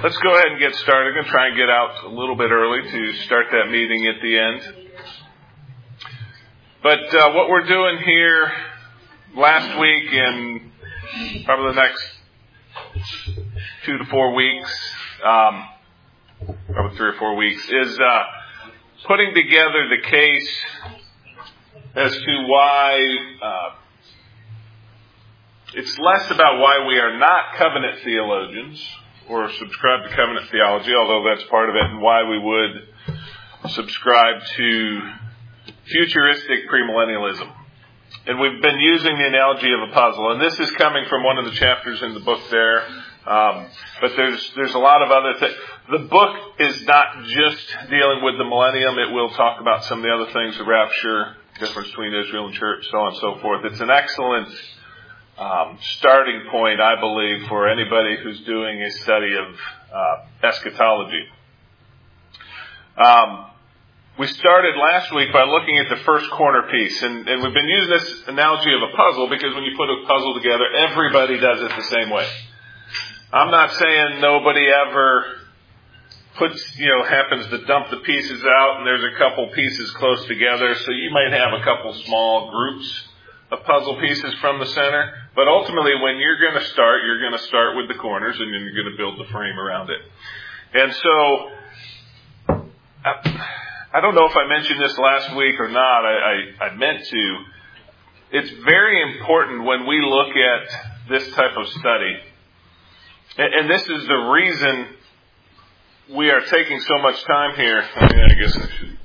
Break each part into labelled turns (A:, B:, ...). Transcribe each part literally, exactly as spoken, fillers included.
A: let's go ahead and get started. I'm going to try and get out a little bit early to start that meeting at the end. But uh, what we're doing here last week and probably the next two to four weeks, um, probably three or four weeks, is uh, putting together the case as to why uh, it's less about why we are not covenant theologians or subscribe to covenant theology, although that's part of it, and why we would subscribe to futuristic premillennialism. And we've been using the analogy of a puzzle, and this is coming from one of the chapters in the book there. Um, but there's there's a lot of other things. The book is not just dealing with the millennium. It will talk about some of the other things, the rapture, difference between Israel and church, so on and so forth. It's an excellent um, starting point, I believe, for anybody who's doing a study of uh, eschatology. Um, we started last week by looking at the first corner piece, and, and we've been using this analogy of a puzzle because when you put a puzzle together, everybody does it the same way. I'm not saying nobody ever puts, you know, happens to dump the pieces out and there's a couple pieces close together. So you might have a couple small groups of puzzle pieces from the center. But ultimately, when you're going to start, you're going to start with the corners and then you're going to build the frame around it. And so, I don't know if I mentioned this last week or not. I, I, I meant to. It's very important when we look at this type of study. And, and this is the reason we are taking so much time here. I mean, I guess I should.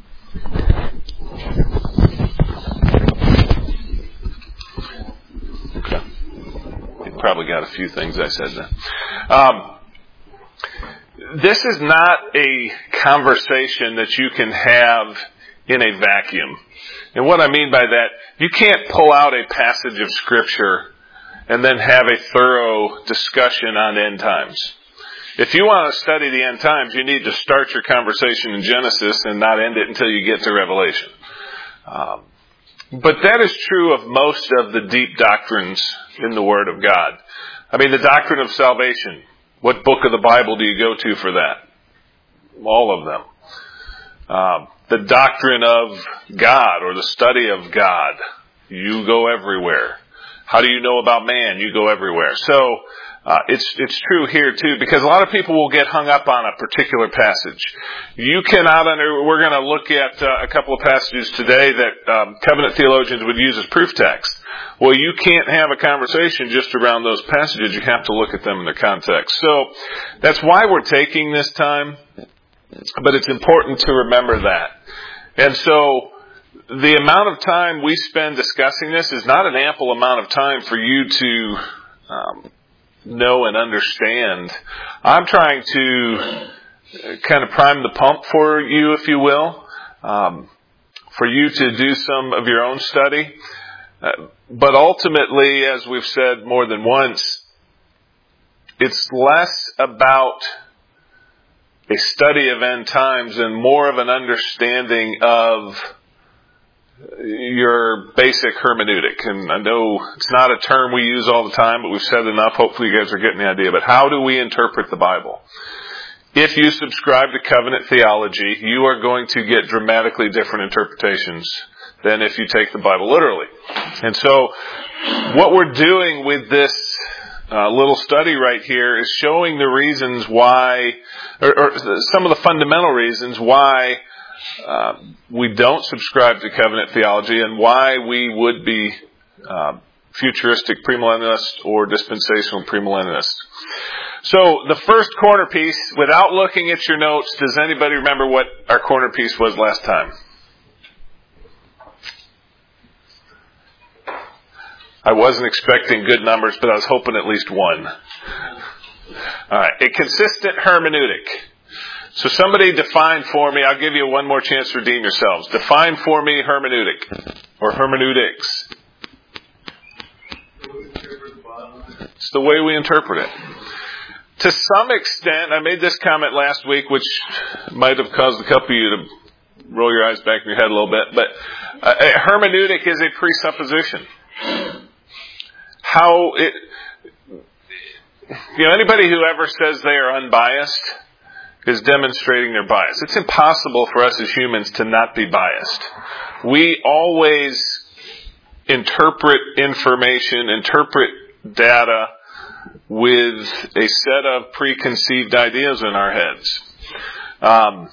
A: Okay. You probably got a few things I said then. Um, this is not a conversation that you can have in a vacuum. And what I mean by that, you can't pull out a passage of Scripture and then have a thorough discussion on end times. If you want to study the end times, you need to start your conversation in Genesis and not end it until you get to Revelation. Um, but that is true of most of the deep doctrines in the Word of God. I mean, the doctrine of salvation. What book of the Bible do you go to for that? All of them. Um, the doctrine of God or the study of God. You go everywhere. How do you know about man? You go everywhere. So, Uh, it's it's true here too, because a lot of people will get hung up on a particular passage. You cannot under. We're going to look at uh, a couple of passages today that um, covenant theologians would use as proof text. Well, you can't have a conversation just around those passages. You have to look at them in their context. So that's why we're taking this time. But it's important to remember that. And so the amount of time we spend discussing this is not an ample amount of time for you to Um, know and understand. I'm trying to kind of prime the pump for you, if you will, um, for you to do some of your own study. Uh, but ultimately, as we've said more than once, it's less about a study of end times and more of an understanding of your basic hermeneutic. And I know it's not a term we use all the time, but we've said enough. Hopefully you guys are getting the idea. But how do we interpret the Bible? If you subscribe to covenant theology, you are going to get dramatically different interpretations than if you take the Bible literally. And so what we're doing with this uh, little study right here is showing the reasons why, or, or some of the fundamental reasons why Uh, we don't subscribe to covenant theology and why we would be uh, futuristic premillennialists or dispensational premillennialists. So the first corner piece, without looking at your notes, does anybody remember what our corner piece was last time? I wasn't expecting good numbers, but I was hoping at least one. All right, a consistent hermeneutic. So somebody define for me, I'll give you one more chance to redeem yourselves. Define for me hermeneutic or hermeneutics. It's the way we interpret it. To some extent, I made this comment last week, which might have caused a couple of you to roll your eyes back in your head a little bit, but a hermeneutic is a presupposition. How it, you know, anybody who ever says they are unbiased is demonstrating their bias. It's impossible for us as humans to not be biased. We always interpret information, interpret data with a set of preconceived ideas in our heads. Um,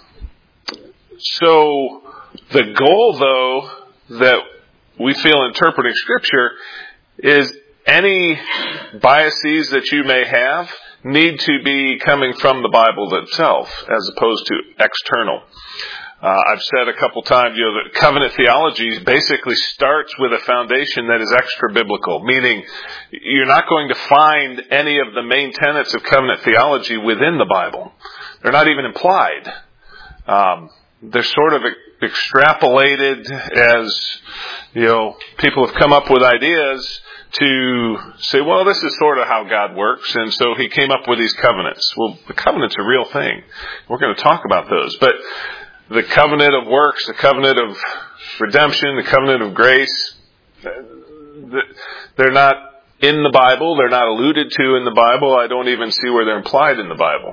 A: so the goal, though, that we feel interpreting Scripture is any biases that you may have need to be coming from the Bible itself as opposed to external. Uh, I've said a couple times, you know, that covenant theology basically starts with a foundation that is extra-biblical, meaning you're not going to find any of the main tenets of covenant theology within the Bible. They're not even implied. Um, they're sort of extrapolated as, you know, people have come up with ideas to say, well, this is sort of how God works, and so he came up with these covenants. Well, the covenant's a real thing. We're going to talk about those. But the covenant of works, the covenant of redemption, the covenant of grace, they're not in the Bible. They're not alluded to in the Bible. I don't even see where they're implied in the Bible.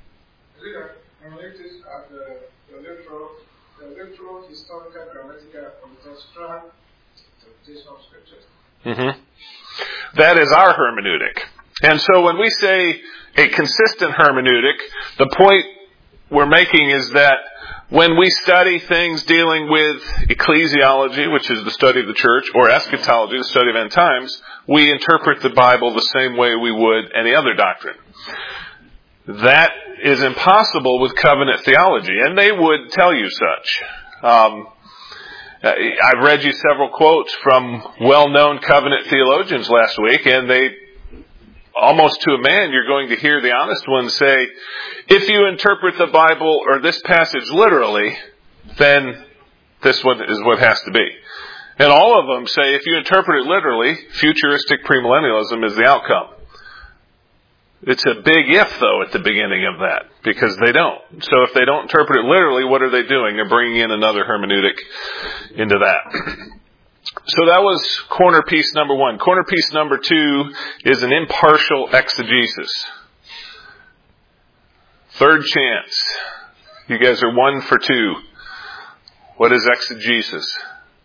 A: Mm-hmm. That is our hermeneutic. And so when we say a consistent hermeneutic, the point we're making is that when we study things dealing with ecclesiology, which is the study of the church, or eschatology, the study of end times, we interpret the Bible the same way we would any other doctrine. That is impossible with covenant theology, and they would tell you such. Um, I've read you several quotes from well-known covenant theologians last week, and they, almost to a man, you're going to hear the honest ones say, if you interpret the Bible or this passage literally, then this one is what has to be. And all of them say, if you interpret it literally, futuristic premillennialism is the outcome. It's a big if, though, at the beginning of that, because they don't. So if they don't interpret it literally, what are they doing? They're bringing in another hermeneutic into that. So that was corner piece number one. Corner piece number two is an impartial exegesis. Third chance. You guys are one for two. What is exegesis?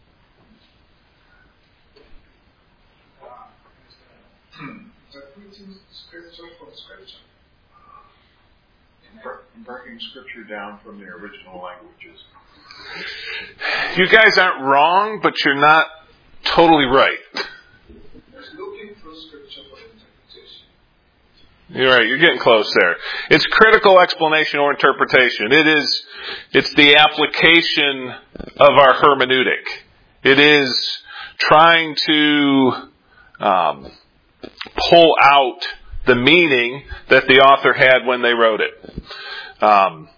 B: Breaking Scripture down from the original languages.
A: You guys aren't wrong, but you're not totally right.
C: There's looking for Scripture for interpretation.
A: You're right. You're getting close there. It's critical explanation or interpretation. It is. It's the application of our hermeneutic. It is trying to um, pull out the meaning that the author had when they wrote it. Um,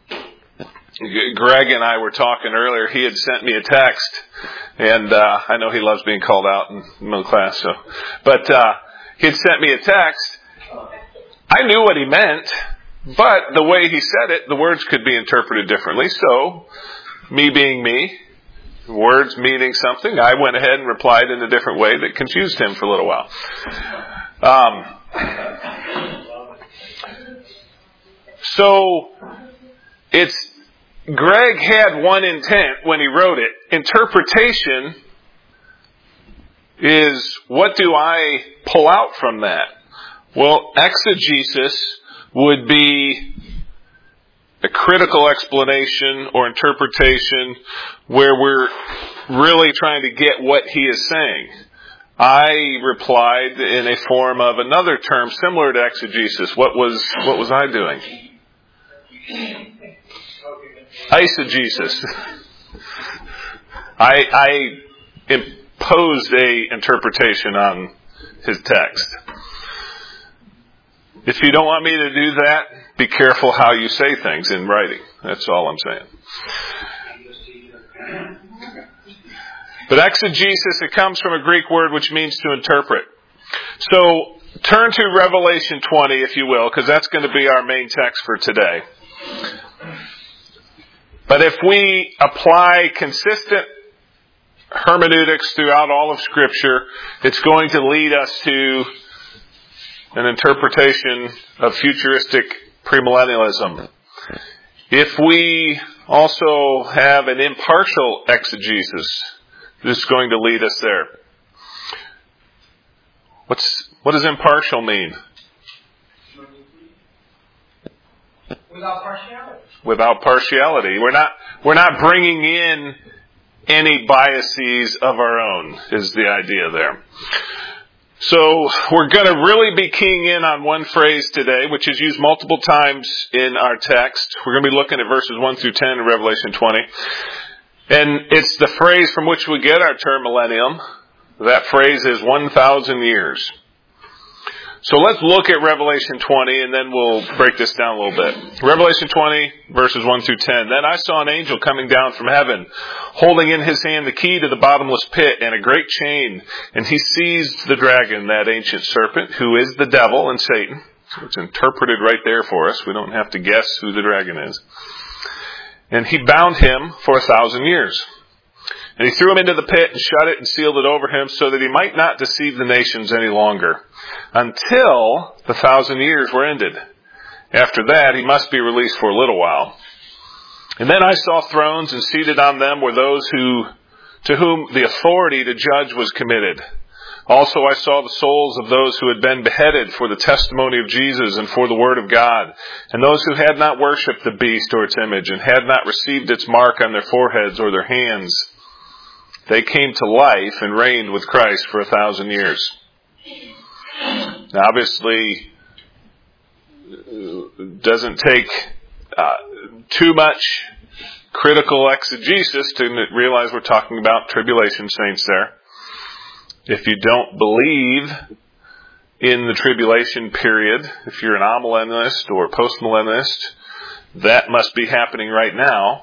A: Greg and I were talking earlier. He had sent me a text, and uh, I know he loves being called out in middle class. So, but uh, he had sent me a text. I knew what he meant, but the way he said it, the words could be interpreted differently. So, me being me, words meaning something, I went ahead and replied in a different way that confused him for a little while. Um, So, it's, Greg had one intent when he wrote it. Interpretation is, what do I pull out from that? Well, exegesis would be a critical explanation or interpretation where we're really trying to get what he is saying. I replied in a form of another term similar to exegesis. What was, what was I doing? Eisegesis. I, I imposed a interpretation on his text. If you don't want me to do that, be careful how you say things in writing. That's all I'm saying. But exegesis, it comes from a Greek word which means to interpret. So turn to Revelation twenty, if you will, because that's going to be our main text for today. But if we apply consistent hermeneutics throughout all of Scripture, it's going to lead us to an interpretation of futuristic premillennialism. If we also have an impartial exegesis, this is going to lead us there. What's what does impartial mean?
C: Without partiality.
A: Without partiality. We're not we're not bringing in any biases of our own, is the idea there. So we're going to really be keying in on one phrase today, which is used multiple times in our text. We're going to be looking at verses one through ten in Revelation twenty. And it's the phrase from which we get our term millennium. That phrase is one thousand years. So let's look at Revelation twenty, and then we'll break this down a little bit. Revelation twenty, verses one through ten. Then I saw an angel coming down from heaven, holding in his hand the key to the bottomless pit and a great chain. And he seized the dragon, that ancient serpent, who is the devil and Satan. So it's interpreted right there for us. We don't have to guess who the dragon is. And he bound him for a thousand years. And he threw him into the pit and shut it and sealed it over him so that he might not deceive the nations any longer, until the thousand years were ended. After that, he must be released for a little while. And then I saw thrones, and seated on them were those who, to whom the authority to judge was committed. Also I saw the souls of those who had been beheaded for the testimony of Jesus and for the word of God, and those who had not worshipped the beast or its image, and had not received its mark on their foreheads or their hands. They came to life and reigned with Christ for a thousand years. Now, obviously, it doesn't take uh, too much critical exegesis to realize we're talking about tribulation saints there. If you don't believe in the tribulation period, if you're an amillennialist or postmillennialist, that must be happening right now.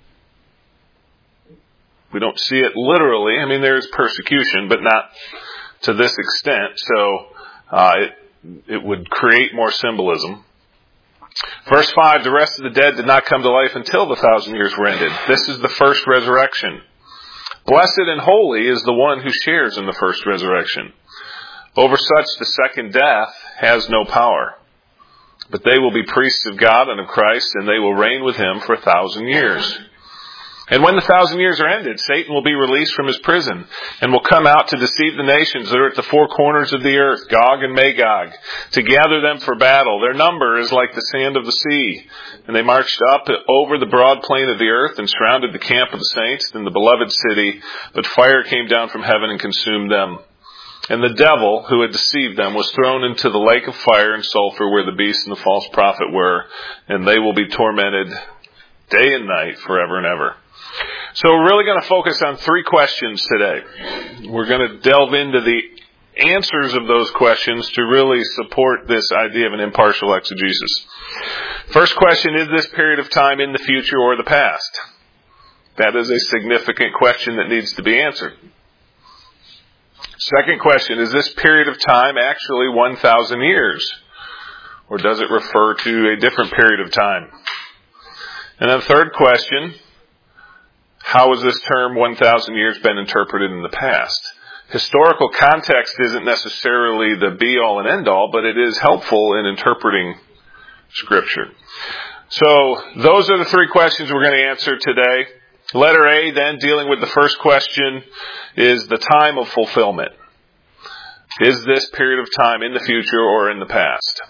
A: We don't see it literally. I mean, there is persecution, but not to this extent. So uh, it, it would create more symbolism. Verse five, the rest of the dead did not come to life until the thousand years were ended. This is the first resurrection. Blessed and holy is the one who shares in the first resurrection. Over such the second death has no power. But they will be priests of God and of Christ, and they will reign with him for a thousand years. And when the thousand years are ended, Satan will be released from his prison and will come out to deceive the nations that are at the four corners of the earth, Gog and Magog, to gather them for battle. Their number is like the sand of the sea. And they marched up over the broad plain of the earth and surrounded the camp of the saints in the beloved city. But fire came down from heaven and consumed them. And the devil, who had deceived them, was thrown into the lake of fire and sulfur where the beast and the false prophet were. And they will be tormented day and night forever and ever. So we're really going to focus on three questions today. We're going to delve into the answers of those questions to really support this idea of an impartial exegesis. First question, is this period of time in the future or the past? That is a significant question that needs to be answered. Second question, is this period of time actually one thousand years? Or does it refer to a different period of time? And then third question, how has this term one thousand years been interpreted in the past? Historical context isn't necessarily the be-all and end-all, but it is helpful in interpreting Scripture. So those are the three questions we're going to answer today. Letter A, then, dealing with the first question, is the time of fulfillment. Is this period of time in the future or in the past?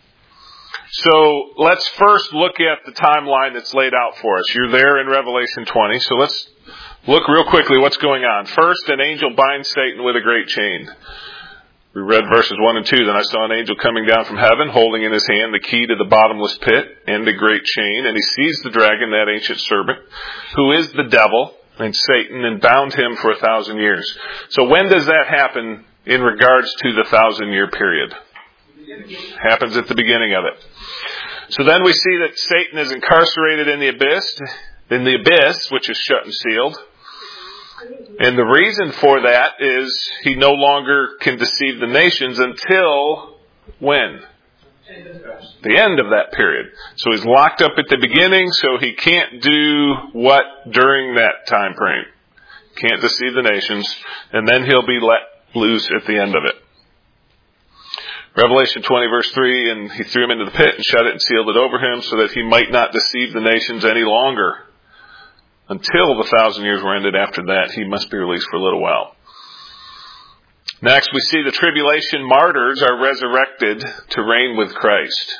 A: So let's first look at the timeline that's laid out for us. You're there in Revelation twenty, so let's look real quickly what's going on. First, an angel binds Satan with a great chain. We read verses one and two. Then I saw an angel coming down from heaven, holding in his hand the key to the bottomless pit and a great chain. And he seized the dragon, that ancient serpent, who is the devil and Satan, and bound him for a thousand years. So when does that happen in regards to the thousand year period? Happens at the beginning of it. So then we see that Satan is incarcerated in the abyss, in the abyss, which is shut and sealed. And the reason for that is he no longer can deceive the nations until when? The end of that period. So he's locked up at the beginning, so he can't do what during that time frame? Can't deceive the nations, and then he'll be let loose at the end of it. Revelation twenty verse three, and he threw him into the pit and shut it and sealed it over him so that he might not deceive the nations any longer. Until the thousand years were ended, after that he must be released for a little while. Next, we see the tribulation martyrs are resurrected to reign with Christ.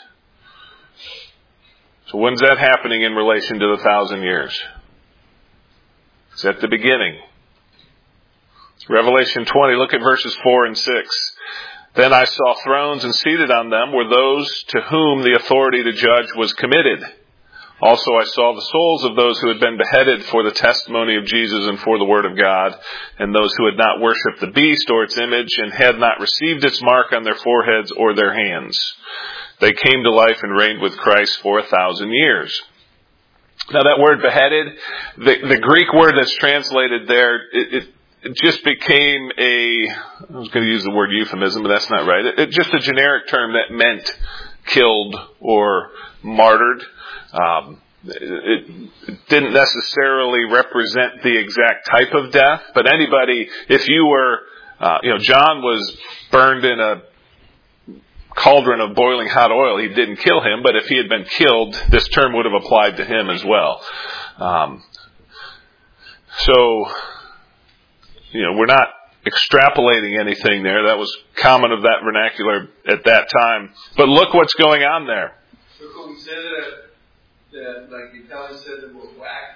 A: So when's that happening in relation to the thousand years? It's at the beginning. Revelation twenty, look at verses four and six. Then I saw thrones, and seated on them were those to whom the authority to judge was committed. Also I saw the souls of those who had been beheaded for the testimony of Jesus and for the word of God, and those who had not worshipped the beast or its image, and had not received its mark on their foreheads or their hands. They came to life and reigned with Christ for a thousand years. Now that word beheaded, the, the Greek word that's translated there, it, it It just became a, I was going to use the word euphemism, but that's not right. It, it just a generic term that meant killed or martyred. Um, it, it didn't necessarily represent the exact type of death, but anybody, if you were, uh, you know, John was burned in a cauldron of boiling hot oil. He didn't kill him, but if he had been killed, this term would have applied to him as well. Um, so, You know, we're not extrapolating anything there. That was common of that vernacular at that time. But look what's going on there.
C: So could we say that, that like the Italian said, it was whack?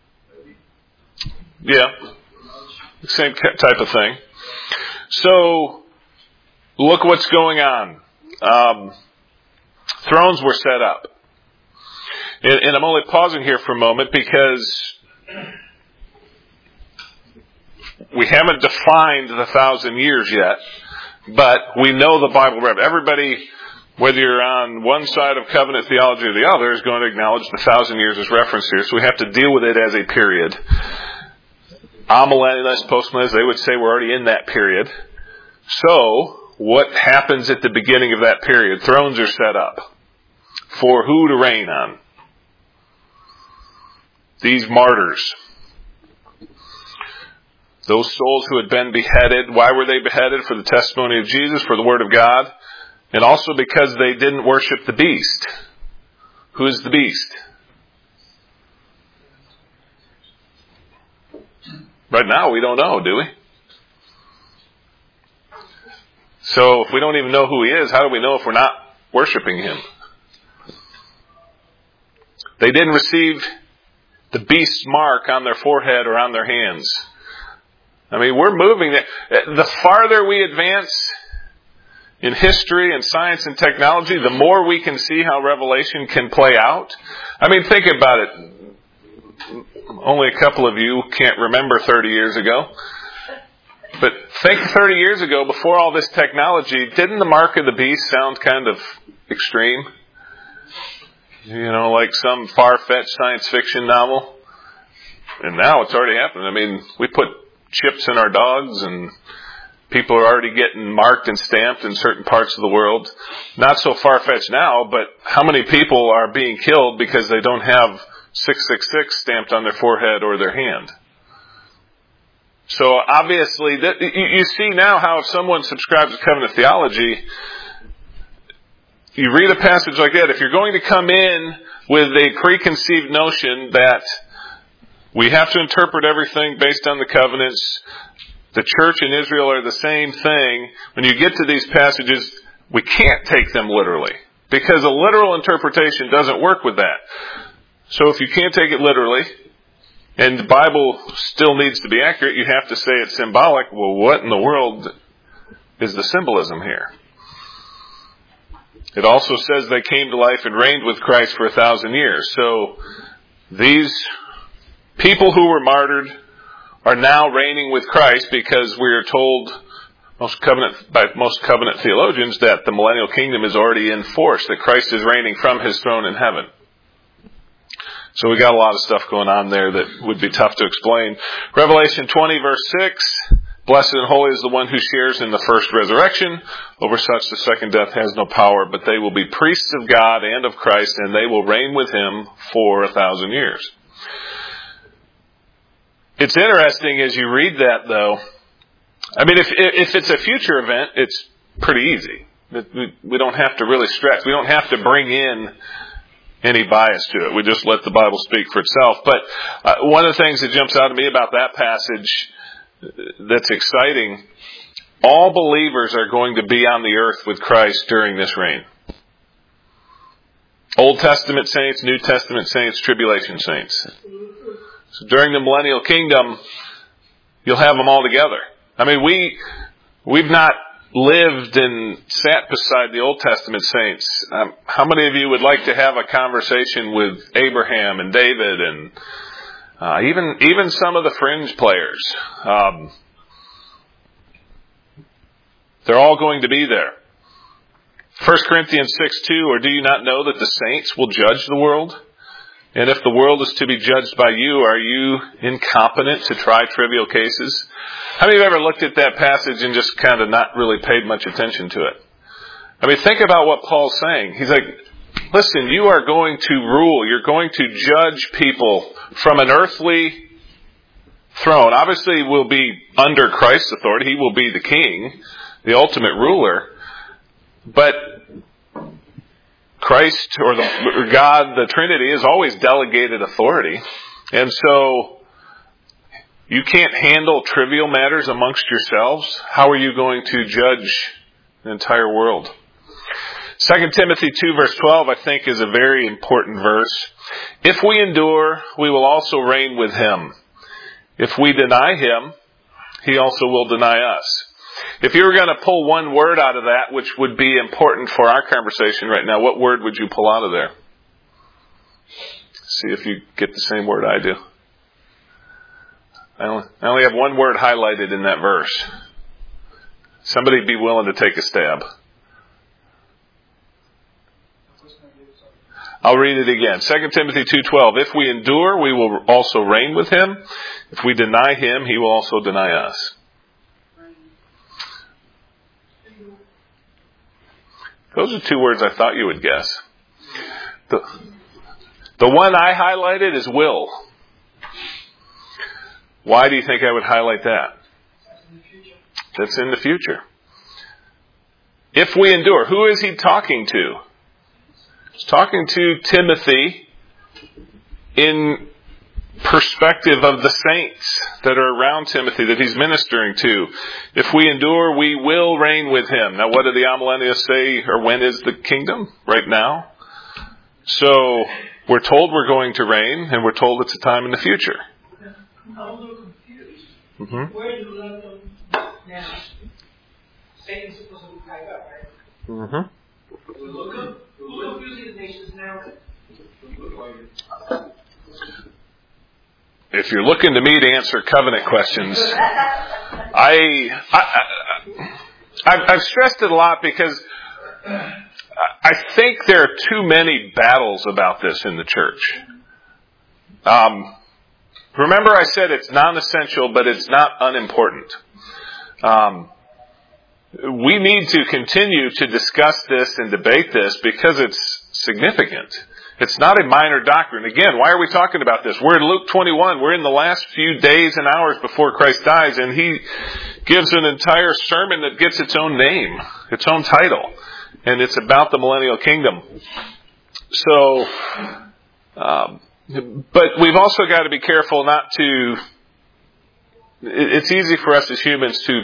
A: Yeah. Same type of thing. So, look what's going on. Um, thrones were set up. And, and I'm only pausing here for a moment because we haven't defined the thousand years yet, but we know the Bible. Everybody, whether you're on one side of covenant theology or the other, is going to acknowledge the thousand years is referenced here. So we have to deal with it as a period. Amillennialists, postmillennialists, they would say we're already in that period. So what happens at the beginning of that period? Thrones are set up for who to reign on? These martyrs. Those souls who had been beheaded. Why were they beheaded? For the testimony of Jesus, for the word of God, and also because they didn't worship the beast. Who is the beast? Right now we don't know, do we? So if we don't even know who he is, how do we know if we're not worshiping him? They didn't receive the beast's mark on their forehead or on their hands. I mean, we're moving. The farther we advance in history and science and technology, the more we can see how Revelation can play out. I mean, think about it. Only a couple of you can't remember thirty years ago. But think thirty years ago, before all this technology, didn't the mark of the beast sound kind of extreme? You know, like some far-fetched science fiction novel. And now it's already happened. I mean, we put chips in our dogs, and people are already getting marked and stamped in certain parts of the world. Not so far-fetched now, but how many people are being killed because they don't have six six six stamped on their forehead or their hand? So obviously, that, you see now how if someone subscribes to covenant theology, you read a passage like that, if you're going to come in with a preconceived notion that we have to interpret everything based on the covenants, the church and Israel are the same thing, when you get to these passages, we can't take them literally, because a literal interpretation doesn't work with that. So if you can't take it literally, and the Bible still needs to be accurate, you have to say it's symbolic. Well, what in the world is the symbolism here? It also says they came to life and reigned with Christ for a thousand years. So these people who were martyred are now reigning with Christ, because we are told most covenant, by most covenant theologians that the millennial kingdom is already in force, that Christ is reigning from his throne in heaven. So we got a lot of stuff going on there that would be tough to explain. Revelation twenty verse six, blessed and holy is the one who shares in the first resurrection. Over such the second death has no power, but they will be priests of God and of Christ, and they will reign with him for a thousand years. It's interesting as you read that, though. I mean, if if it's a future event, it's pretty easy. We don't have to really stretch. We don't have to bring in any bias to it. We just let the Bible speak for itself. But uh, one of the things that jumps out to me about that passage that's exciting, all believers are going to be on the earth with Christ during this reign. Old Testament saints, New Testament saints, tribulation saints. So during the millennial kingdom, you'll have them all together. I mean, we, we've not lived and sat beside the Old Testament saints. Um, how many of you would like to have a conversation with Abraham and David and uh, even even some of the fringe players? Um, they're all going to be there. First Corinthians six two, or do you not know that the saints will judge the world? And if the world is to be judged by you, are you incompetent to try trivial cases? How many of you have ever looked at that passage and just kind of not really paid much attention to it? I mean, think about what Paul's saying. He's like, listen, you are going to rule. You're going to judge people from an earthly throne. Obviously, we'll be under Christ's authority. He will be the king, the ultimate ruler. But Christ, or, the, or God, the Trinity, has always delegated authority. And so you can't handle trivial matters amongst yourselves. How are you going to judge the entire world? Second Timothy two verse twelve, I think, is a very important verse. If we endure, we will also reign with him. If we deny him, he also will deny us. If you were going to pull one word out of that, which would be important for our conversation right now, what word would you pull out of there? See if you get the same word I do. I only, I only have one word highlighted in that verse. Somebody be willing to take a stab. I'll read it again. Second Timothy two twelve. If we endure, we will also reign with him. If we deny him, he will also deny us. Those are two words I thought you would guess. The, the one I highlighted is will. Why do you think I would highlight that? That's in the future. If we endure, who is he talking to? He's talking to Timothy in perspective of the saints that are around Timothy that he's ministering to. If we endure, we will reign with him. Now, what do the amillennialists say, or when is the kingdom? Right now. So, we're told we're going to reign, and we're told it's a time in the future.
D: I'm a little confused.
A: Mm-hmm.
D: Where do you let them now? Satan's supposed to be tied up, right?
A: Mm-hmm.
D: Who's confusing the nations now?
A: If you're looking to me to answer covenant questions, I, I, I, I've stressed it a lot because I think there are too many battles about this in the church. Um, remember I said it's non-essential, but it's not unimportant. Um, we need to continue to discuss this and debate this because it's significant. It's not a minor doctrine. Again, why are we talking about this? We're in Luke twenty-one. We're in the last few days and hours before Christ dies, and he gives an entire sermon that gets its own name, its own title, and it's about the millennial kingdom. So, um, but we've also got to be careful not to. It's easy for us as humans to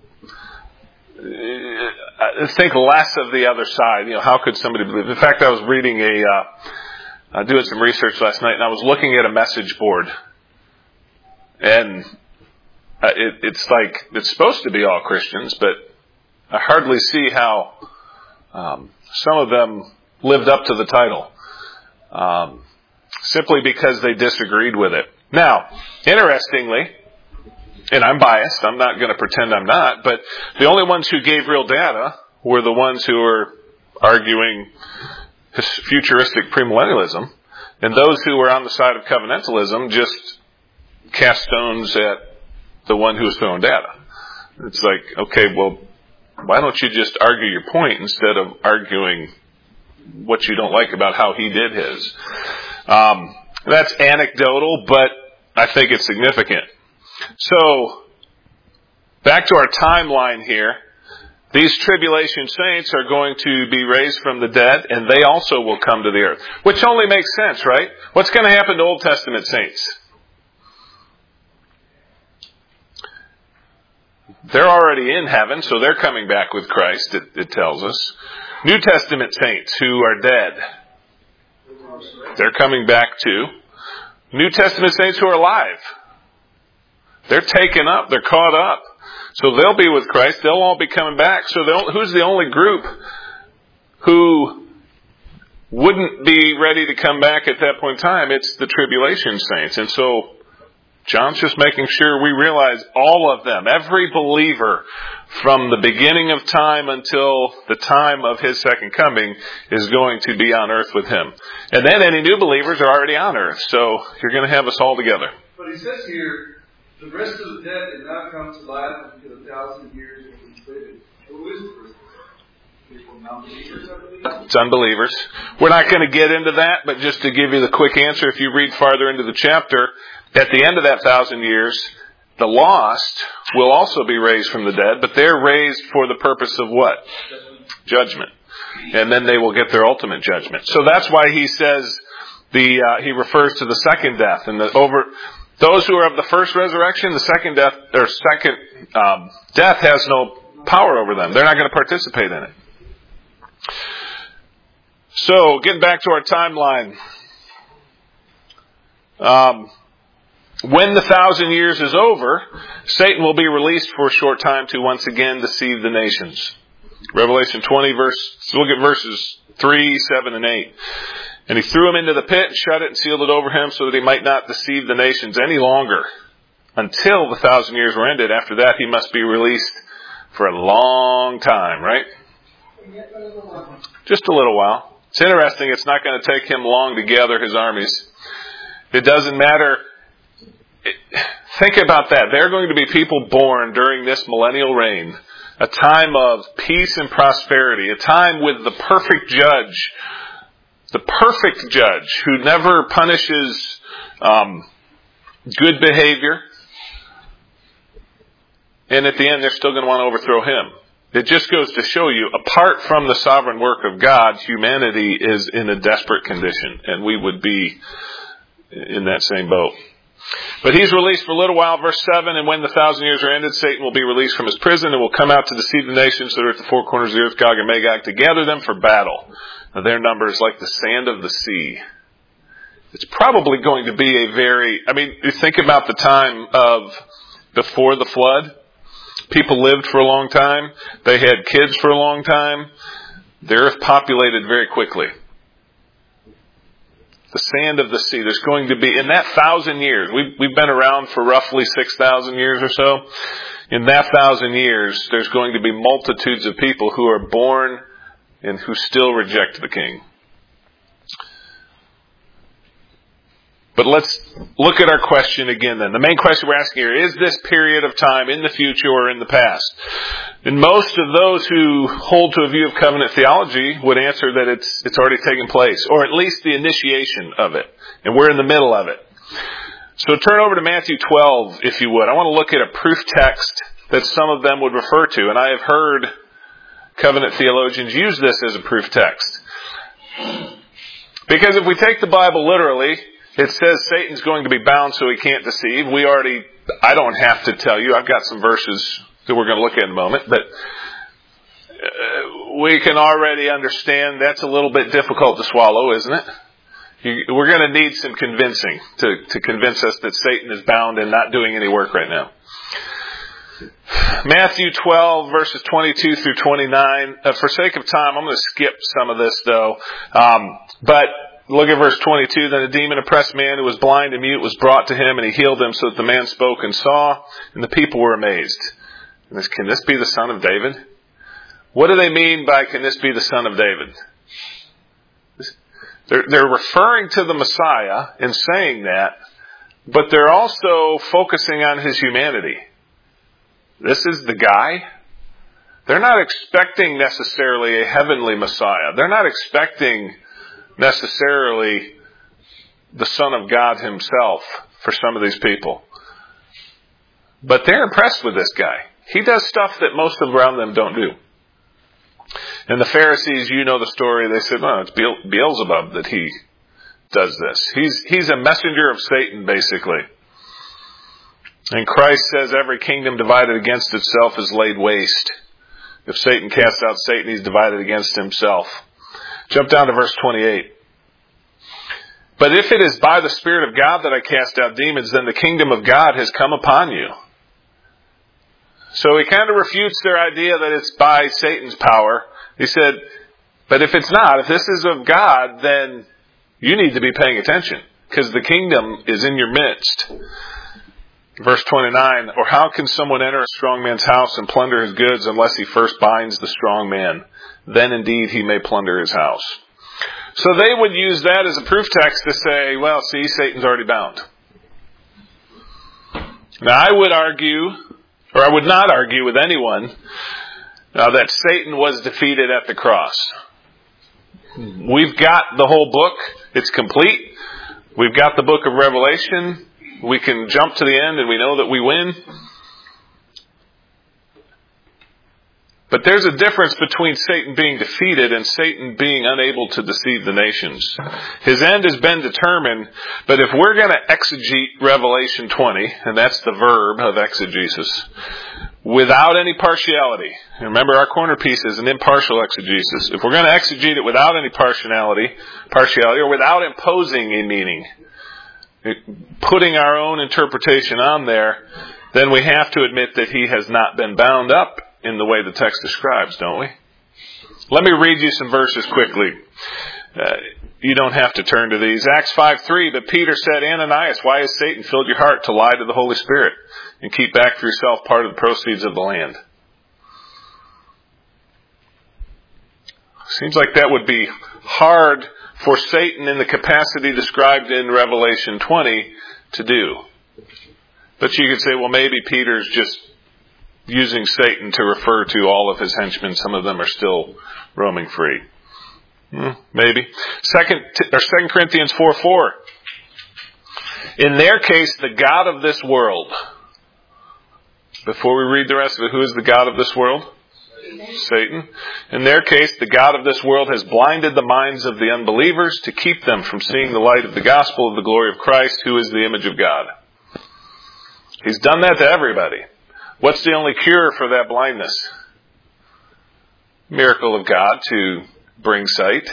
A: think less of the other side. You know, how could somebody believe? In fact, I was reading a, uh, uh, doing some research last night, and I was looking at a message board, and uh, it, it's like it's supposed to be all Christians, but I hardly see how um, some of them lived up to the title, um, simply because they disagreed with it. Now, interestingly, and I'm biased, I'm not going to pretend I'm not, but the only ones who gave real data were the ones who were arguing futuristic premillennialism, and those who were on the side of covenantalism just cast stones at the one who was throwing data. It's like, okay, well, why don't you just argue your point instead of arguing what you don't like about how he did his? Um, that's anecdotal, but I think it's significant. So, back to our timeline here. these tribulation saints are going to be raised from the dead, and they also will come to the earth. Which only makes sense, right? What's going to happen to Old Testament saints? They're already in heaven, so they're coming back with Christ, it, it tells us. New Testament saints who are dead, they're coming back too. New Testament saints who are alive, they're taken up, they're caught up. So they'll be with Christ, they'll all be coming back. So who's the only group who wouldn't be ready to come back at that point in time? It's the tribulation saints. And so John's just making sure we realize all of them, every believer from the beginning of time until the time of his second coming is going to be on earth with him. And then any new believers are already on earth. So you're going to have us all together.
C: But he says here, the rest of the dead did not come to life until a thousand years were completed. Who is the rest of the people? Non-believers, I believe?
A: It's unbelievers. We're not going to get into that, but just to give you the quick answer, if you read farther into the chapter, at the end of that thousand years, the lost will also be raised from the dead, but they're raised for the purpose of what? Judgment. And then they will get their ultimate judgment. So that's why he says the uh, he refers to the second death and the over those who are of the first resurrection. The second death or second um, death has no power over them. They're not going to participate in it. So getting back to our timeline. Um, When the thousand years is over, Satan will be released for a short time to once again deceive the nations. Revelation twenty, verse, look at verses three, seven, and eight. And he threw him into the pit, shut it, and sealed it over him so that he might not deceive the nations any longer until the thousand years were ended. After that, he must be released for a long time, right? Just a little while. It's interesting. It's not going to take him long to gather his armies. It doesn't matter. Think about that. There are going to be people born during this millennial reign, a time of peace and prosperity, a time with the perfect judge, the perfect judge who never punishes um, good behavior. And at the end, they're still going to want to overthrow him. It just goes to show you, apart from the sovereign work of God, humanity is in a desperate condition, and we would be in that same boat. But he's released for a little while, verse seven, and when the thousand years are ended, Satan will be released from his prison and will come out to deceive the nations that are at the four corners of the earth, Gog and Magog, to gather them for battle. Now, their number is like the sand of the sea. It's probably going to be a very, I mean, you think about the time of before the flood. People lived for a long time. They had kids for a long time. The earth populated very quickly. The sand of the sea. There's going to be, in that thousand years, we've, we've been around for roughly six thousand years or so. In that thousand years, there's going to be multitudes of people who are born and who still reject the king. But let's look at our question again then. The main question we're asking here, is this period of time in the future or in the past? And most of those who hold to a view of covenant theology would answer that it's it's already taken place, or at least the initiation of it. And we're in the middle of it. So turn over to Matthew twelve, if you would. I want to look at a proof text that some of them would refer to. And I have heard covenant theologians use this as a proof text. Because if we take the Bible literally, it says Satan's going to be bound so he can't deceive. We already, I don't have to tell you. I've got some verses that we're going to look at in a moment. But uh, we can already understand that's a little bit difficult to swallow, isn't it? You, we're going to need some convincing to, to convince us that Satan is bound and not doing any work right now. Matthew twelve, verses twenty-two through twenty-nine. Uh, for sake of time, I'm going to skip some of this, though. Um, but look at verse twenty-two. Then a demon-oppressed man who was blind and mute was brought to him, and he healed him so that the man spoke and saw, and the people were amazed. And this, can this be the son of David? What do they mean by, can this be the son of David? They're, they're referring to the Messiah and saying that, but they're also focusing on his humanity. This is the guy. They're not expecting necessarily a heavenly Messiah. They're not expecting necessarily the Son of God himself for some of these people. But they're impressed with this guy. He does stuff that most around them don't do. And the Pharisees, you know the story, they said, well, it's Beel- Beelzebub that he does this. He's, he's a messenger of Satan, basically. And Christ says every kingdom divided against itself is laid waste. If Satan casts out Satan, he's divided against himself. Jump down to verse twenty-eight. But if it is by the Spirit of God that I cast out demons, then the kingdom of God has come upon you. So he kind of refutes their idea that it's by Satan's power. He said, but if it's not, if this is of God, then you need to be paying attention, because the kingdom is in your midst. Verse twenty-nine, or how can someone enter a strong man's house and plunder his goods unless he first binds the strong man? Then indeed he may plunder his house. So they would use that as a proof text to say, well, see, Satan's already bound. Now I would argue, or I would not argue with anyone, uh, that Satan was defeated at the cross. We've got the whole book. It's complete. We've got the book of Revelation. We can jump to the end and we know that we win. But there's a difference between Satan being defeated and Satan being unable to deceive the nations. His end has been determined, but if we're going to exegete Revelation twenty, and that's the verb of exegesis, without any partiality, remember our corner piece is an impartial exegesis. If we're going to exegete it without any partiality, partiality, or without imposing a meaning, putting our own interpretation on there, then we have to admit that he has not been bound up in the way the text describes, don't we? Let me read you some verses quickly. Uh, you don't have to turn to these. Acts five three, but Peter said, Ananias, why has Satan filled your heart to lie to the Holy Spirit and keep back for yourself part of the proceeds of the land? Seems like that would be hard for Satan in the capacity described in Revelation twenty to do. But you could say, well, maybe Peter's just using Satan to refer to all of his henchmen. Some of them are still roaming free. Hmm, maybe. Second, or Second Corinthians four four. In their case, the God of this world. Before we read the rest of it, who is the God of this world? Satan. In their case, the God of this world has blinded the minds of the unbelievers to keep them from seeing the light of the gospel of the glory of Christ, who is the image of God. He's done that to everybody. What's the only cure for that blindness? Miracle of God to bring sight.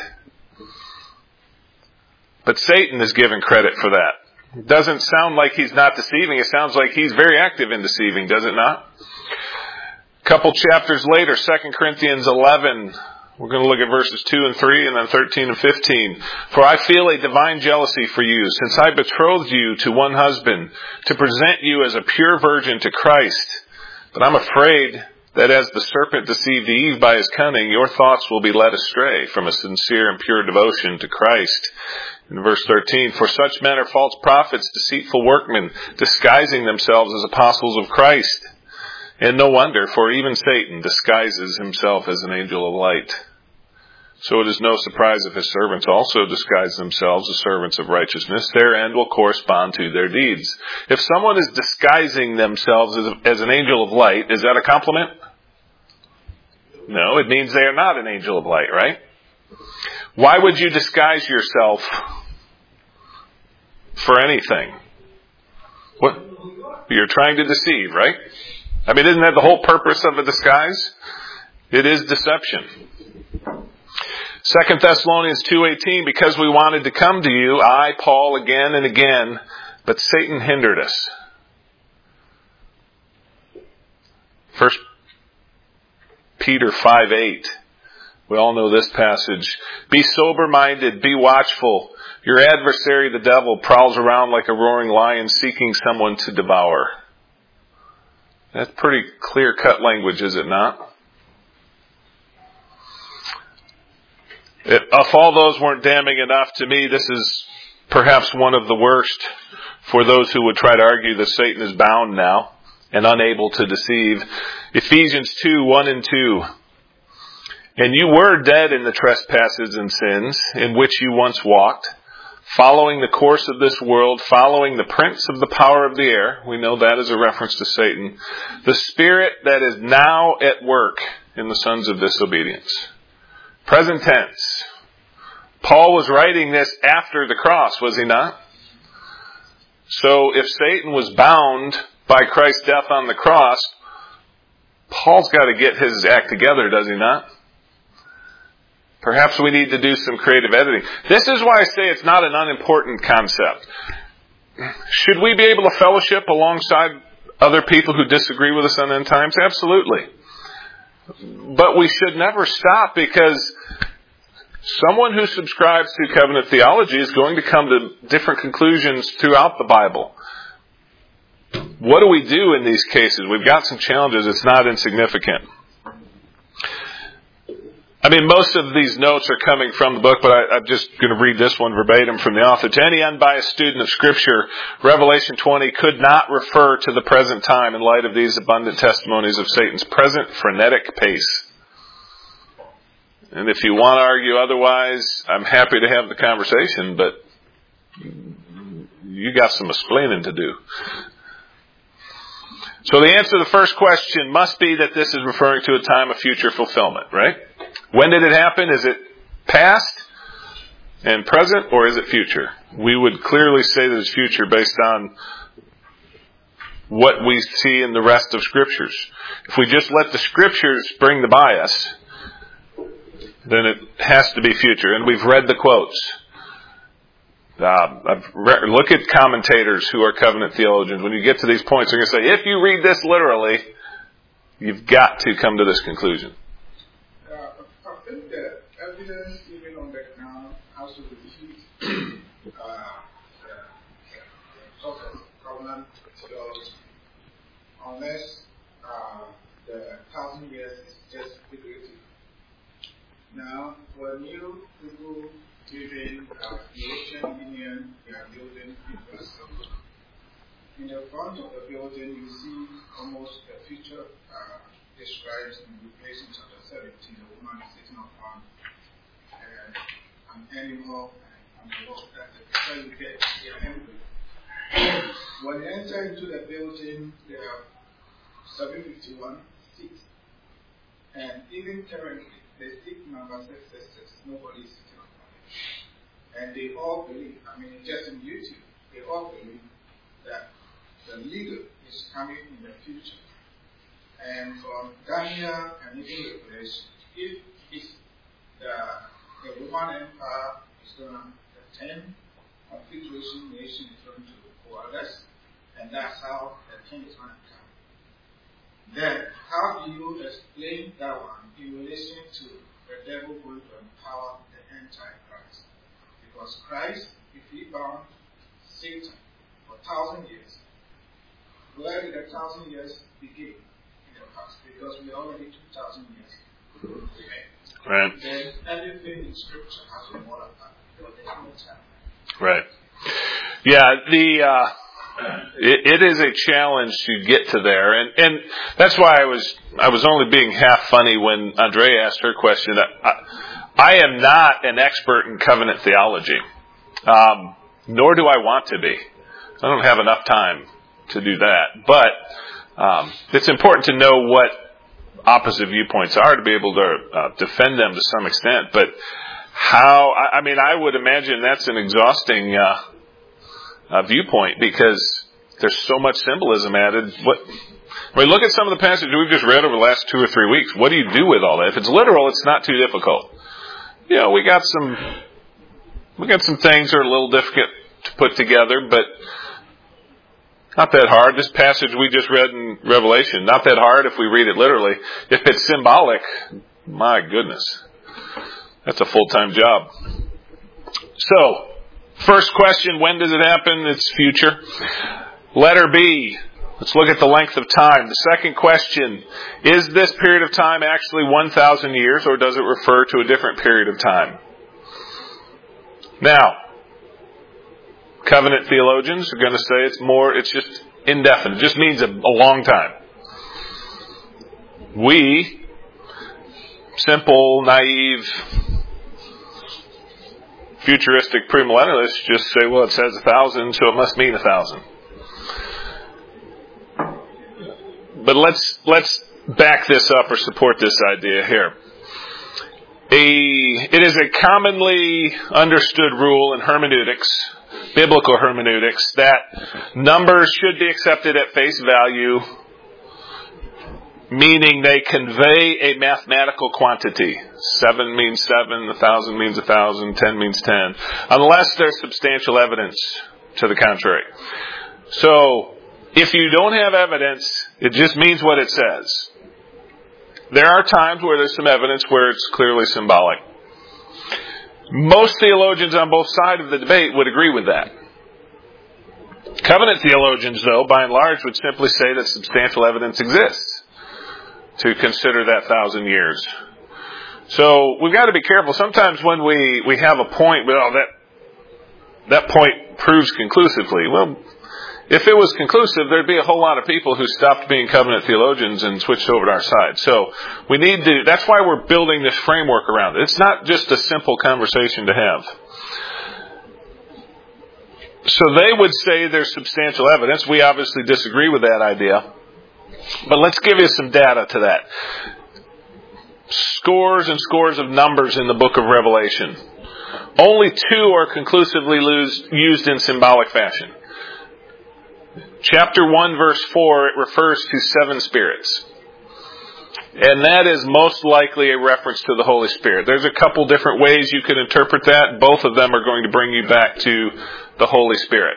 A: But Satan is given credit for that. It doesn't sound like he's not deceiving. It sounds like he's very active in deceiving, does it not? A couple chapters later, Second Corinthians eleven, we're going to look at verses two and three and then thirteen and fifteen. For I feel a divine jealousy for you, since I betrothed you to one husband, to present you as a pure virgin to Christ. But I'm afraid that as the serpent deceived Eve by his cunning, your thoughts will be led astray from a sincere and pure devotion to Christ. In verse thirteen, for such men are false prophets, deceitful workmen, disguising themselves as apostles of Christ. And no wonder, for even Satan disguises himself as an angel of light. So it is no surprise if his servants also disguise themselves as servants of righteousness. Their end will correspond to their deeds. If someone is disguising themselves as, as an angel of light, is that a compliment? No, it means they are not an angel of light, right? Why would you disguise yourself for anything? What? You're trying to deceive, right? I mean, isn't that the whole purpose of a disguise? It is deception. Second Thessalonians two eighteen, because we wanted to come to you, I, Paul, again and again, but Satan hindered us. First Peter five eight. We all know this passage. Be sober-minded, be watchful. Your adversary, the devil, prowls around like a roaring lion seeking someone to devour. That's pretty clear-cut language, is it not? If all those weren't damning enough, to me, this is perhaps one of the worst for those who would try to argue that Satan is bound now and unable to deceive. Ephesians two, one and two. And you were dead in the trespasses and sins in which you once walked, following the course of this world, following the prince of the power of the air. We know that is a reference to Satan. The spirit that is now at work in the sons of disobedience. Present tense. Paul was writing this after the cross, was he not? So if Satan was bound by Christ's death on the cross, Paul's got to get his act together, does he not? Perhaps we need to do some creative editing. This is why I say it's not an unimportant concept. Should we be able to fellowship alongside other people who disagree with us on end times? Absolutely. But we should never stop, because someone who subscribes to covenant theology is going to come to different conclusions throughout the Bible. What do we do in these cases? We've got some challenges. It's not insignificant. I mean, most of these notes are coming from the book, but I, I'm just going to read this one verbatim from the author. To any unbiased student of Scripture, Revelation twenty could not refer to the present time in light of these abundant testimonies of Satan's present frenetic pace. And if you want to argue otherwise, I'm happy to have the conversation, but you got some explaining to do. So the answer to the first question must be that this is referring to a time of future fulfillment, right? When did it happen? Is it past and present, or is it future? We would clearly say that it's future based on what we see in the rest of Scriptures. If we just let the Scriptures bring the bias, then it has to be future. And we've read the quotes. Uh, I've re- look at commentators who are covenant theologians. When you get to these points, they're going to say, if you read this literally, you've got to come to this conclusion.
E: Uh, I think the evidence, even on the ground, has to refute uh, the, the sort of covenant theology, unless uh, the thousand years is just figurative. Now, when you people building uh, the Asian Union, they are building infrastructure. In the front of the building, you see almost a picture uh, described in Revelation chapter seventeen. The woman is sitting upon uh, an animal and the rock. That's the picture you get here anyway. When you enter into the building, there are seven hundred fifty-one seats. And even currently, the seat number six six six, nobody is sitting on it. And they all believe, I mean, just in YouTube, they all believe that the leader is coming in the future. And from Daniel and even Revelation, if it's the, the Roman Empire is going to, the ten confederation nation is going to coalesce, and that's how the king is going to come. Then, how do you explain that one in relation to the devil going to empower the Antichrist? Because Christ, if he bound Satan for a thousand years, where did a thousand years begin in the past? Because we are already two thousand years remain.
A: Right.
E: Then everything in Scripture has been modified. Because there's no time.
A: Right. Yeah, the uh, it, it is a challenge to get to there, and and that's why I was I was only being half funny when Andrea asked her question. I, I am not an expert in covenant theology, um, nor do I want to be. I don't have enough time to do that, but um, it's important to know what opposite viewpoints are to be able to uh, defend them to some extent. But how? I, I mean, I would imagine that's an exhausting Uh, Uh, viewpoint, because there's so much symbolism added. What, I mean, look at some of the passages we've just read over the last two or three weeks. What do you do with all that? If it's literal, it's not too difficult. You know, we got some, we got some things that are a little difficult to put together, but not that hard. This passage we just read in Revelation, not that hard if we read it literally. If it's symbolic, my goodness, that's a full-time job. So, first question, when does it happen? It's future. Letter B, let's look at the length of time. The second question, is this period of time actually one thousand years, or does it refer to a different period of time? Now, covenant theologians are going to say it's more, it's just indefinite. It just means a, a long time. We, simple, naive, futuristic premillennialists just say, well, it says a thousand, so it must mean a thousand. But let's let's back this up or support this idea here. a, it is a commonly understood rule in hermeneutics, biblical hermeneutics, that numbers should be accepted at face value, meaning they convey a mathematical quantity. Seven means seven, a thousand means a thousand, ten means ten, unless there's substantial evidence to the contrary. So, if you don't have evidence, it just means what it says. There are times where there's some evidence where it's clearly symbolic. Most theologians on both sides of the debate would agree with that. Covenant theologians, though, by and large, would simply say that substantial evidence exists to consider that thousand years. So we've got to be careful. Sometimes when we, we have a point, well, that that point proves conclusively. Well, if it was conclusive, there'd be a whole lot of people who stopped being covenant theologians and switched over to our side. So we need to, that's why we're building this framework around it. It's not just a simple conversation to have. So they would say there's substantial evidence. We obviously disagree with that idea. But let's give you some data to that. Scores and scores of numbers in the book of Revelation. Only two are conclusively used in symbolic fashion. Chapter one, verse four, it refers to seven spirits. And that is most likely a reference to the Holy Spirit. There's a couple different ways you could interpret that. Both of them are going to bring you back to the Holy Spirit.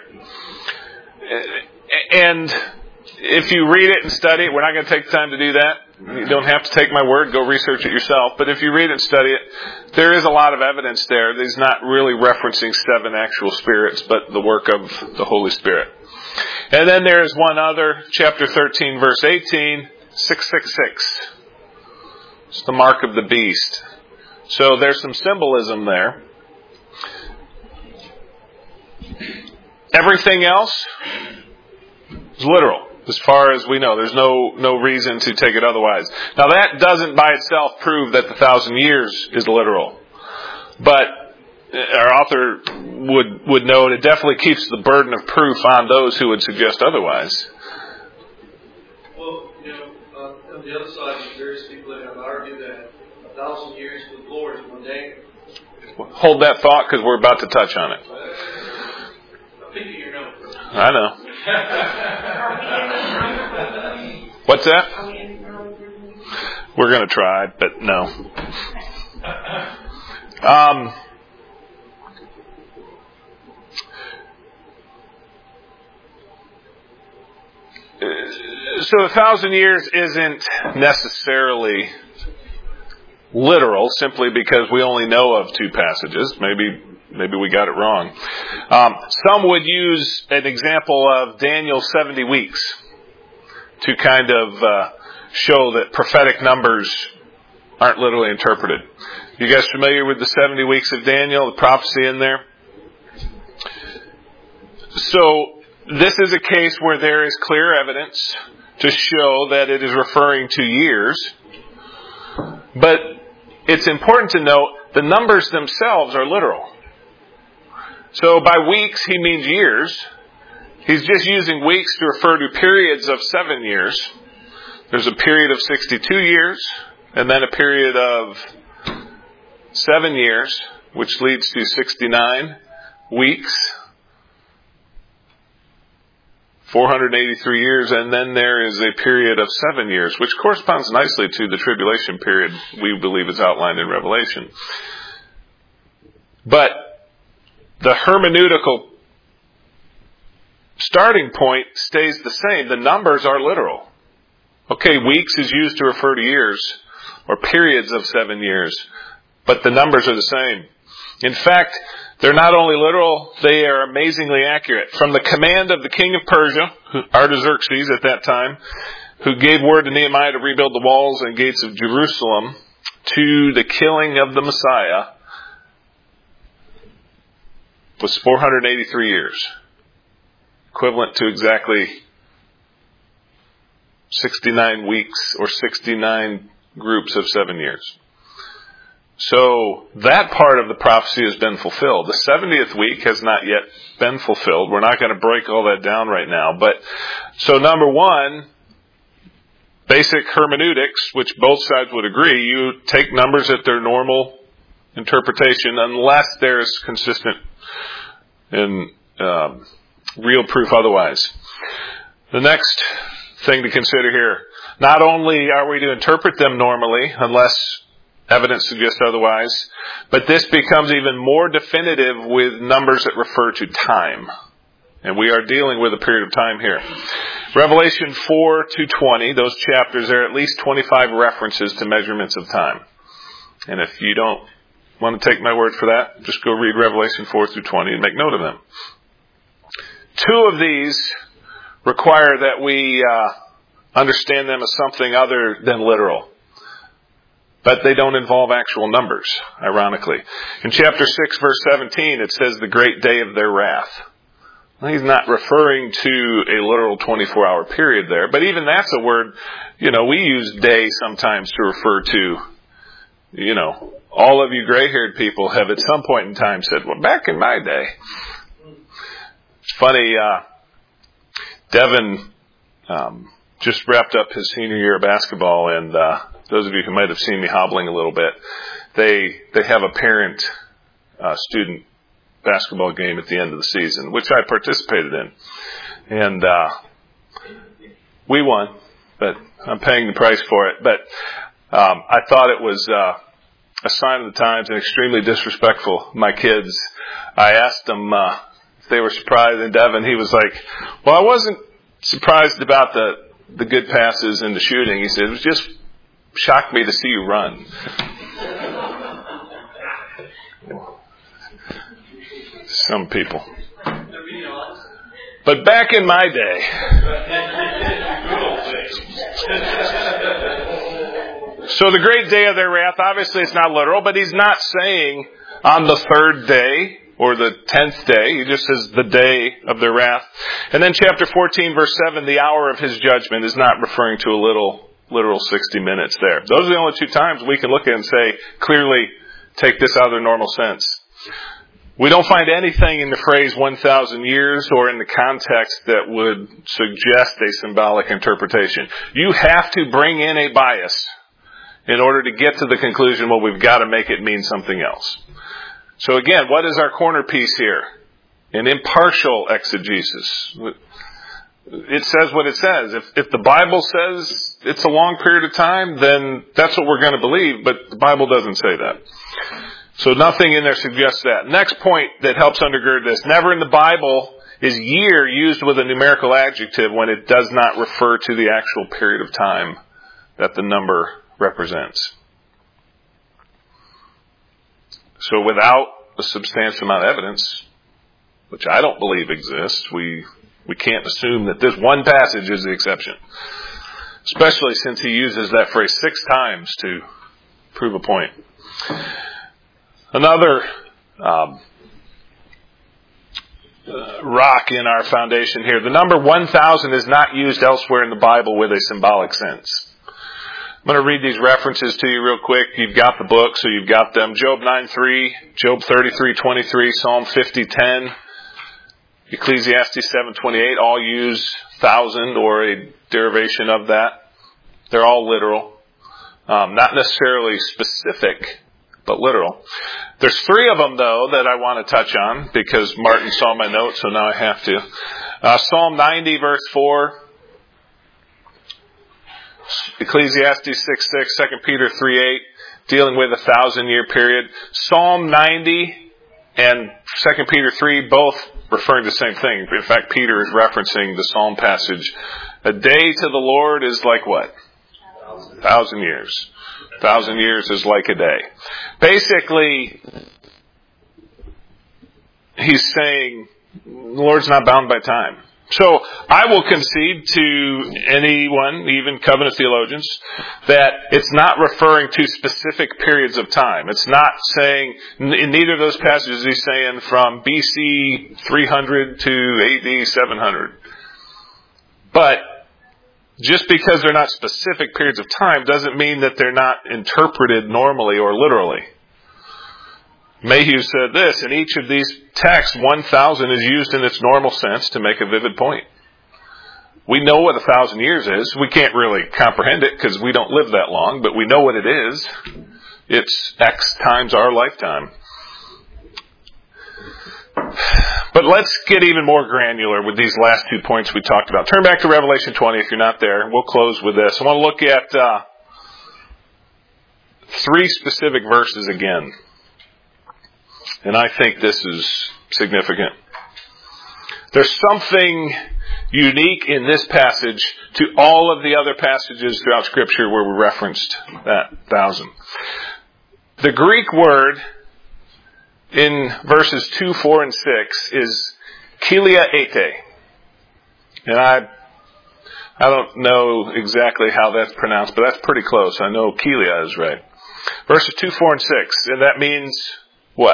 A: And if you read it and study it, we're not going to take the time to do that. You don't have to take my word. Go research it yourself. But if you read it and study it, there is a lot of evidence there. He's not really referencing seven actual spirits, but the work of the Holy Spirit. And then there is one other, chapter thirteen, verse eighteen, six six six. It's the mark of the beast. So there's some symbolism there. Everything else is literal, as far as we know. There's no no reason to take it otherwise. Now that doesn't by itself prove that the thousand years is literal. But our author would would know, and it definitely keeps the burden of proof on those who would suggest otherwise.
C: Well, you know, uh, on the other side, there's various people that have argued that a thousand years with the Lord is one day.
A: Hold that thought, because we're about to touch on it.
C: I'm thinking your notes.
A: I know. What's that? We're going to try, but no. Um... So a thousand years isn't necessarily literal, simply because we only know of two passages. Maybe maybe we got it wrong. Um, some would use an example of Daniel's seventy weeks to kind of uh, show that prophetic numbers aren't literally interpreted. You guys familiar with the seventy weeks of Daniel, the prophecy in there? So this is a case where there is clear evidence to show that it is referring to years. But it's important to note the numbers themselves are literal. So by weeks, he means years. He's just using weeks to refer to periods of seven years. There's a period of sixty-two years, and then a period of seven years, which leads to sixty-nine weeks. four hundred eighty-three years, and then there is a period of seven years, which corresponds nicely to the tribulation period we believe is outlined in Revelation. But the hermeneutical starting point stays the same. The numbers are literal. Okay, weeks is used to refer to years, or periods of seven years, but the numbers are the same. In fact, they're not only literal, they are amazingly accurate. From the command of the king of Persia, Artaxerxes at that time, who gave word to Nehemiah to rebuild the walls and gates of Jerusalem, to the killing of the Messiah, was four hundred eighty-three years. Equivalent to exactly sixty-nine weeks, or sixty-nine groups of seven years. So that part of the prophecy has been fulfilled. The seventieth week has not yet been fulfilled. We're not going to break all that down right now. But so number one, basic hermeneutics, which both sides would agree, you take numbers at their normal interpretation unless there's consistent and um, real proof otherwise. The next thing to consider here, not only are we to interpret them normally unless evidence suggests otherwise, but this becomes even more definitive with numbers that refer to time. And we are dealing with a period of time here. Revelation four to twenty, those chapters, there are at least twenty-five references to measurements of time. And if you don't want to take my word for that, just go read Revelation four through twenty and make note of them. Two of these require that we uh, understand them as something other than literal. But they don't involve actual numbers, ironically. In chapter six, verse seventeen, it says the great day of their wrath. Well, he's not referring to a literal twenty-four hour period there, but even that's a word, you know, we use day sometimes to refer to, you know, all of you gray-haired people have at some point in time said, well, back in my day. It's funny, uh, Devin um, just wrapped up his senior year of basketball, and uh, those of you who might have seen me hobbling a little bit, they they have a parent uh, student basketball game at the end of the season, which I participated in. And uh, we won, but I'm paying the price for it. But um, I thought it was uh, a sign of the times and extremely disrespectful. My kids, I asked them uh, if they were surprised, and Devin, he was like, well, I wasn't surprised about the, the good passes and the shooting. He said, it was just shocked me to see you run. Some people. But back in my day, so the great day of their wrath, obviously it's not literal, but he's not saying on the third day or the tenth day. He just says the day of their wrath. And then chapter fourteen, verse seven, the hour of his judgment is not referring to a little literal sixty minutes there. Those are the only two times we can look at and say, clearly take this out of their normal sense. We don't find anything in the phrase one thousand years or in the context that would suggest a symbolic interpretation. You have to bring in a bias in order to get to the conclusion, well, we've got to make it mean something else. So again, what is our corner piece here? An impartial exegesis. It says what it says. If, if the Bible says it's a long period of time, then that's what we're going to believe, but the Bible doesn't say that. So nothing in there suggests that. Next point that helps undergird this. Never in the Bible is year used with a numerical adjective when it does not refer to the actual period of time that the number represents. So without a substantial amount of evidence, which I don't believe exists, we we can't assume that this one passage is the exception. Especially since he uses that phrase six times to prove a point. Another um, uh, rock in our foundation here. The number one thousand is not used elsewhere in the Bible with a symbolic sense. I'm going to read these references to you real quick. You've got the book, so you've got them. Job nine three, Job thirty-three twenty-three, Psalm fifty ten, Ecclesiastes seven twenty-eight. All use thousand or a derivation of that. They're all literal. Um, not necessarily specific, but literal. There's three of them, though, that I want to touch on because Martin saw my notes, so now I have to. Uh, Psalm ninety, verse four. Ecclesiastes six six, Second Peter three eight, dealing with a thousand-year period. Psalm ninety and Second Peter three, both referring to the same thing. In fact, Peter is referencing the Psalm passage. A day to the Lord is like what? A thousand years. A thousand years is like a day. Basically, he's saying the Lord's not bound by time. So I will concede to anyone, even covenant theologians, that it's not referring to specific periods of time. It's not saying, in neither of those passages, he's saying from B C three hundred to A D seven hundred. But just because they're not specific periods of time doesn't mean that they're not interpreted normally or literally. Mayhew said this, in each of these texts, one thousand is used in its normal sense to make a vivid point. We know what a thousand years is. We can't really comprehend it because we don't live that long, but we know what it is. It's X times our lifetime. But let's get even more granular with these last two points we talked about. Turn back to Revelation twenty if you're not there. We'll close with this. I want to look at uh, three specific verses again. And I think this is significant. There's something unique in this passage to all of the other passages throughout Scripture where we referenced that thousand. The Greek word in verses two, four, and six is kilia ete. And I I don't know exactly how that's pronounced, but that's pretty close. I know kilia is right. Verses two, four, and six. And that means what?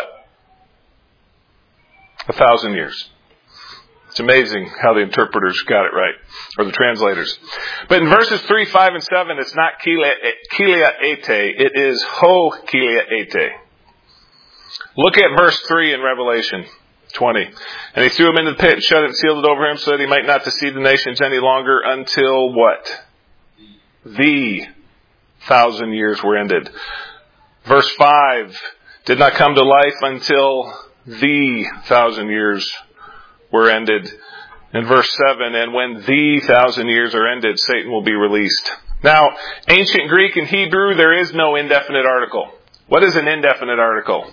A: A thousand years. It's amazing how the interpreters got it right, or the translators. But in verses three, five, and seven, it's not kilia, kilia ete. It is ho kilia ete. Look at verse three in Revelation twenty. And he threw him into the pit and shut it and sealed it over him so that he might not deceive the nations any longer until what? The thousand years were ended. Verse five did not come to life until the thousand years were ended. In verse seven, and when the thousand years are ended, Satan will be released. Now, ancient Greek and Hebrew, there is no indefinite article. What is an indefinite article?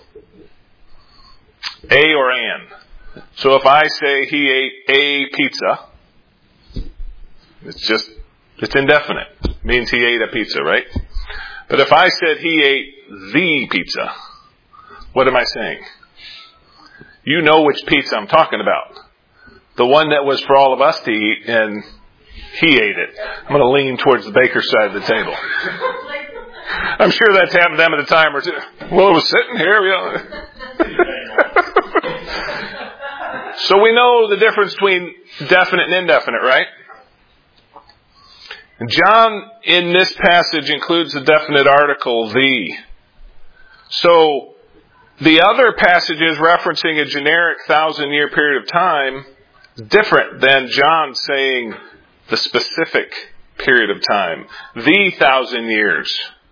A: A or an. So if I say he ate a pizza, it's just, it's indefinite. It means he ate a pizza, right? But if I said he ate the pizza, what am I saying? You know which pizza I'm talking about. The one that was for all of us to eat, and he ate it. I'm going to lean towards the baker's side of the table. I'm sure that's happened to them at a time or two. Well, it was sitting here. You know. So we know the difference between definite and indefinite, right? John, in this passage, includes the definite article, the. So, the other passages referencing a generic thousand-year period of time is different than John saying the specific period of time. The thousand years.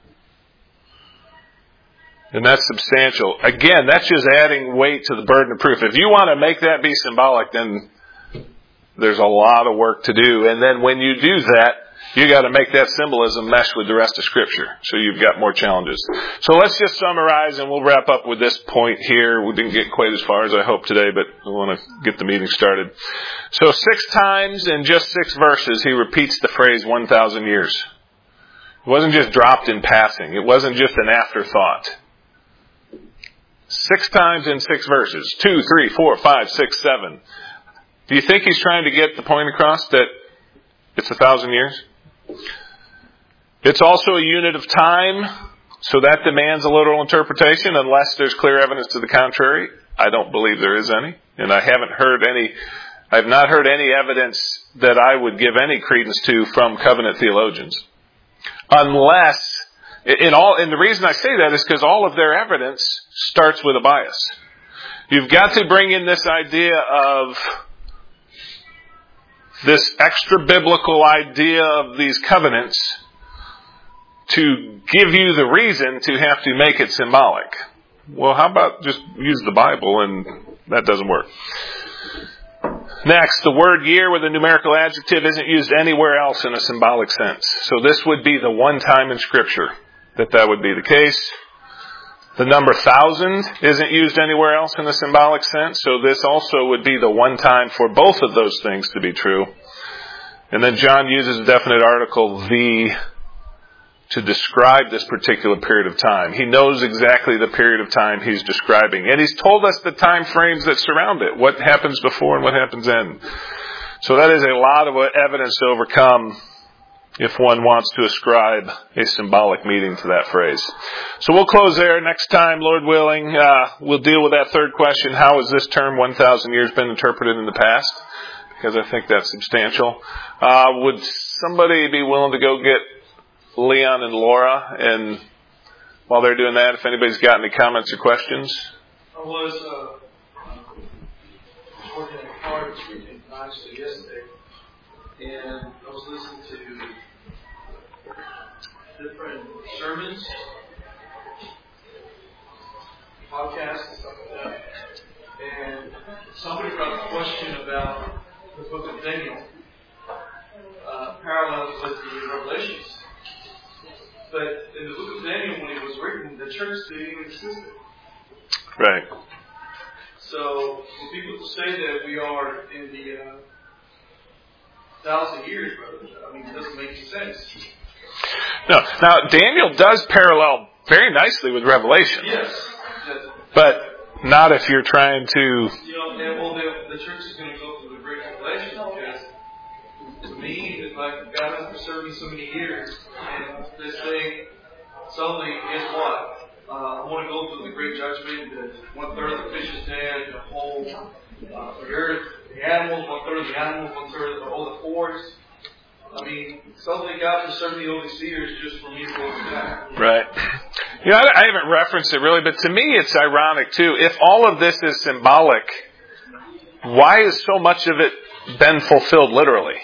A: And that's substantial. Again, that's just adding weight to the burden of proof. If you want to make that be symbolic, then there's a lot of work to do. And then when you do that, you got to make that symbolism mesh with the rest of Scripture. So you've got more challenges. So let's just summarize, and we'll wrap up with this point here. We didn't get quite as far as I hoped today, but I want to get the meeting started. So six times in just six verses, he repeats the phrase one thousand years. It wasn't just dropped in passing. It wasn't just an afterthought. Six times in six verses. Two, three, four, five, six, seven. Do you think he's trying to get the point across that it's a thousand years? It's also a unit of time, so that demands a literal interpretation unless there's clear evidence to the contrary. I don't believe there is any, and I haven't heard any, I've not heard any evidence that I would give any credence to from covenant theologians. Unless, in all, and the reason I say that is because all of their evidence starts with a bias. You've got to bring in this idea of this extra biblical idea of these covenants to give you the reason to have to make it symbolic. Well, how about just use the Bible, and that doesn't work. Next, the word year with a numerical adjective isn't used anywhere else in a symbolic sense. So this would be the one time in Scripture that that would be the case. The number thousand isn't used anywhere else in a symbolic sense, so this also would be the one time for both of those things to be true. And then John uses a definite article, the, to describe this particular period of time. He knows exactly the period of time he's describing. And he's told us the time frames that surround it, what happens before and what happens then. So that is a lot of evidence to overcome if one wants to ascribe a symbolic meaning to that phrase. So we'll close there. Next time, Lord willing, uh, we'll deal with that third question. How has this term one thousand years been interpreted in the past? Because I think that's substantial. Uh, would somebody be willing to go get Leon and Laura? And while they're doing that, if anybody's got any comments or questions.
C: I was uh, working in a car this weekend, actually yesterday, and I was listening to different sermons, podcasts and stuff like that. And somebody brought up a question about the book of Daniel, uh, parallels with the Revelations. But in the book of Daniel, when it was written, the church didn't even exist.
A: Right.
C: So for people to say that we are in the uh, thousand years, brother, I mean, it doesn't make any sense.
A: No. Now, Daniel does parallel very nicely with Revelation.
C: Yes. yes.
A: But not if you're trying to...
C: You know, and well, the, the church is going to go through the Great Tribulation because, to me, it's like God has preserved me so many years, and this thing suddenly is what? Uh, I want to go through the Great Judgment, that one third of the fish is dead, the whole uh, the earth, the animals, one third of the animals, one third of all the forest. I mean, suddenly God preserved me all these years just for me to go through that.
A: Right. You know, I, I haven't referenced it really, but to me it's ironic too. If all of this is symbolic, why has so much of it been fulfilled literally?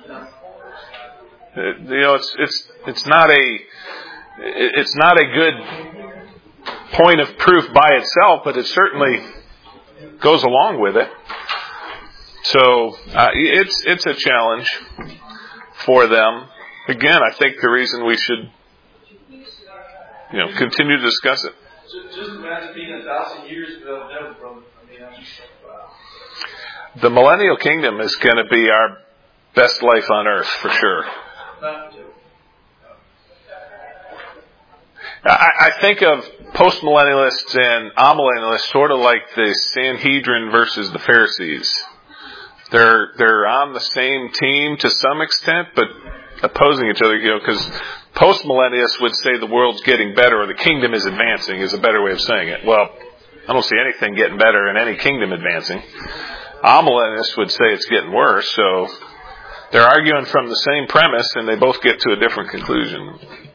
A: It, you know, it's it's it's not a it's not a good point of proof by itself, but it certainly goes along with it. So uh, it's it's a challenge for them. Again, I think the reason we should, you know, continue to discuss it.
C: Just, just imagine being a thousand years without them, brother. I mean, I'm just like, wow.
A: The millennial kingdom is going to be our best life on earth for sure.
C: Not to.
A: I, I think of postmillennialists and amillennialists sort of like the Sanhedrin versus the Pharisees. They're they're on the same team to some extent, but opposing each other. You know, because postmillennialists would say the world's getting better or the kingdom is advancing is a better way of saying it. Well, I don't see anything getting better and any kingdom advancing. Amillennialists would say it's getting worse. So they're arguing from the same premise, and they both get to a different conclusion.